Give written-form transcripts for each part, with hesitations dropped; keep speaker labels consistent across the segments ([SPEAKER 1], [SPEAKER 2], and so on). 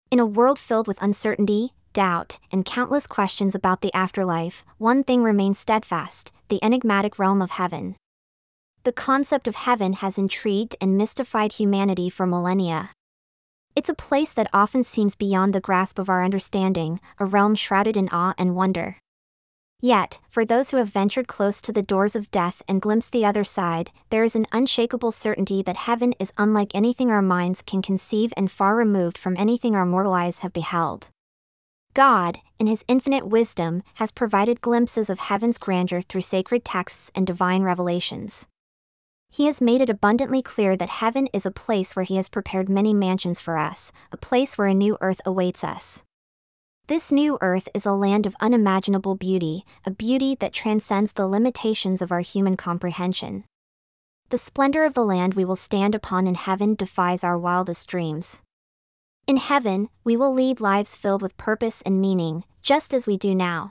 [SPEAKER 1] In a world filled with uncertainty, doubt, and countless questions about the afterlife, one thing remains steadfast: the enigmatic realm of heaven. The concept of heaven has intrigued and mystified humanity for millennia. It's a place that often seems beyond the grasp of our understanding, a realm shrouded in awe and wonder. Yet, for those who have ventured close to the doors of death and glimpsed the other side, there is an unshakable certainty that heaven is unlike anything our minds can conceive and far removed from anything our mortal eyes have beheld. God, in His infinite wisdom, has provided glimpses of heaven's grandeur through sacred texts and divine revelations. He has made it abundantly clear that heaven is a place where He has prepared many mansions for us, a place where a new earth awaits us. This new earth is a land of unimaginable beauty, a beauty that transcends the limitations of our human comprehension. The splendor of the land we will stand upon in heaven defies our wildest dreams. In heaven, we will lead lives filled with purpose and meaning, just as we do now.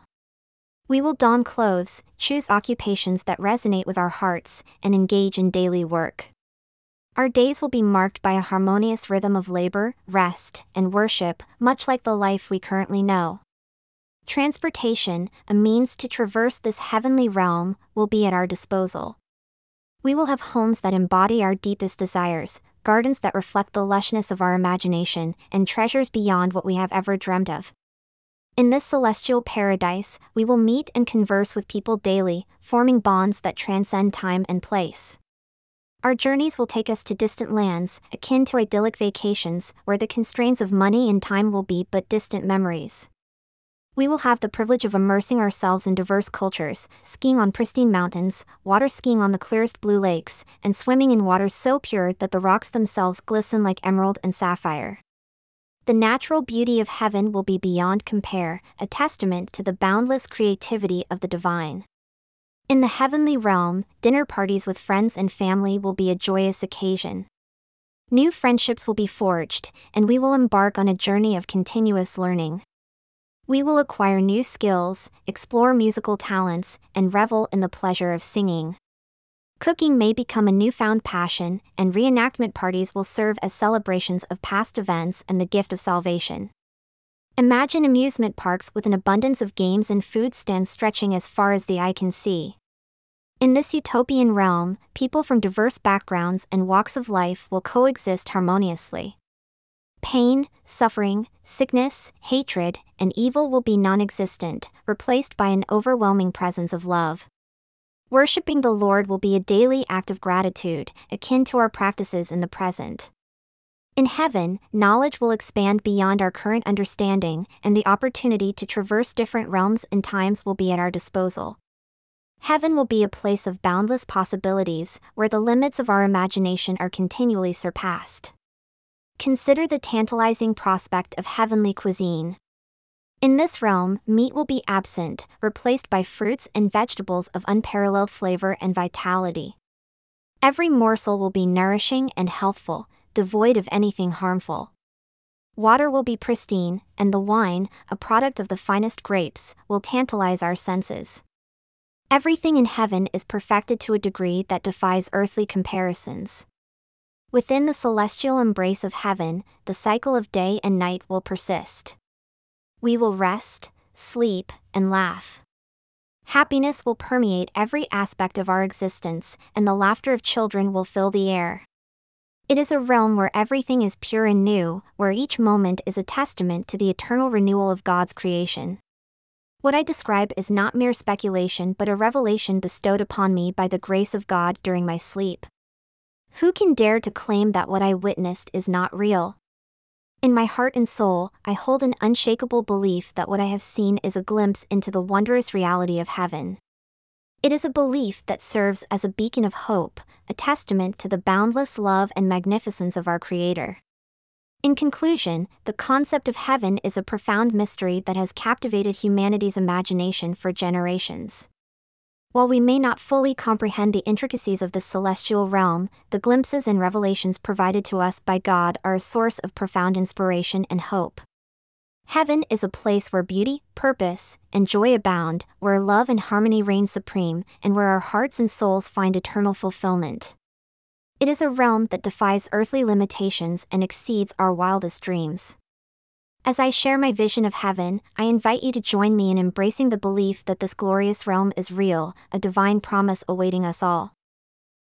[SPEAKER 1] We will don clothes, choose occupations that resonate with our hearts, and engage in daily work. Our days will be marked by a harmonious rhythm of labor, rest, and worship, much like the life we currently know. Transportation, a means to traverse this heavenly realm, will be at our disposal. We will have homes that embody our deepest desires, gardens that reflect the lushness of our imagination, and treasures beyond what we have ever dreamed of. In this celestial paradise, we will meet and converse with people daily, forming bonds that transcend time and place. Our journeys will take us to distant lands, akin to idyllic vacations, where the constraints of money and time will be but distant memories. We will have the privilege of immersing ourselves in diverse cultures, skiing on pristine mountains, water skiing on the clearest blue lakes, and swimming in waters so pure that the rocks themselves glisten like emerald and sapphire. The natural beauty of heaven will be beyond compare, a testament to the boundless creativity of the divine. In the heavenly realm, dinner parties with friends and family will be a joyous occasion. New friendships will be forged, and we will embark on a journey of continuous learning. We will acquire new skills, explore musical talents, and revel in the pleasure of singing. Cooking may become a newfound passion, and reenactment parties will serve as celebrations of past events and the gift of salvation. Imagine amusement parks with an abundance of games and food stands stretching as far as the eye can see. In this utopian realm, people from diverse backgrounds and walks of life will coexist harmoniously. Pain, suffering, sickness, hatred, and evil will be non-existent, replaced by an overwhelming presence of love. Worshipping the Lord will be a daily act of gratitude, akin to our practices in the present. In heaven, knowledge will expand beyond our current understanding, and the opportunity to traverse different realms and times will be at our disposal. Heaven will be a place of boundless possibilities, where the limits of our imagination are continually surpassed. Consider the tantalizing prospect of heavenly cuisine. In this realm, meat will be absent, replaced by fruits and vegetables of unparalleled flavor and vitality. Every morsel will be nourishing and healthful, devoid of anything harmful. Water will be pristine, and the wine, a product of the finest grapes, will tantalize our senses. Everything in heaven is perfected to a degree that defies earthly comparisons. Within the celestial embrace of heaven, the cycle of day and night will persist. We will rest, sleep, and laugh. Happiness will permeate every aspect of our existence, and the laughter of children will fill the air. It is a realm where everything is pure and new, where each moment is a testament to the eternal renewal of God's creation. What I describe is not mere speculation but a revelation bestowed upon me by the grace of God during my sleep. Who can dare to claim that what I witnessed is not real? In my heart and soul, I hold an unshakable belief that what I have seen is a glimpse into the wondrous reality of heaven. It is a belief that serves as a beacon of hope, a testament to the boundless love and magnificence of our Creator. In conclusion, the concept of heaven is a profound mystery that has captivated humanity's imagination for generations. While we may not fully comprehend the intricacies of this celestial realm, the glimpses and revelations provided to us by God are a source of profound inspiration and hope. Heaven is a place where beauty, purpose, and joy abound, where love and harmony reign supreme, and where our hearts and souls find eternal fulfillment. It is a realm that defies earthly limitations and exceeds our wildest dreams. As I share my vision of heaven, I invite you to join me in embracing the belief that this glorious realm is real, a divine promise awaiting us all.